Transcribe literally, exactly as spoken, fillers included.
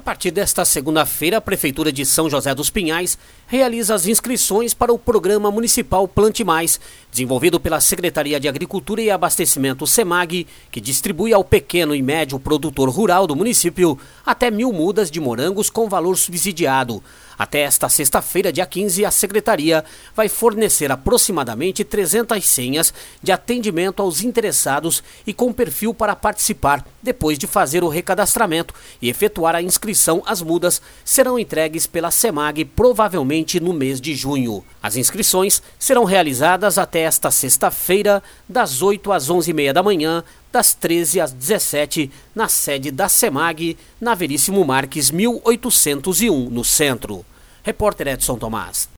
A partir desta segunda-feira, a Prefeitura de São José dos Pinhais realiza as inscrições para o Programa Municipal Plante Mais, desenvolvido pela Secretaria de Agricultura e Abastecimento SEMAG, que distribui ao pequeno e médio produtor rural do município até mil mudas de morangos com valor subsidiado. Até esta sexta-feira, dia quinze, a Secretaria vai fornecer aproximadamente trezentas senhas de atendimento aos interessados e com perfil para participar. Depois de fazer o recadastramento e efetuar a inscrição, as mudas serão entregues pela SEMAG provavelmente no mês de junho. As inscrições serão realizadas até esta sexta-feira, das oito às onze e meia da manhã, das treze às dezessete, na sede da SEMAG, na Veríssimo Marques mil oitocentos e um, no centro. Repórter Edson Tomás.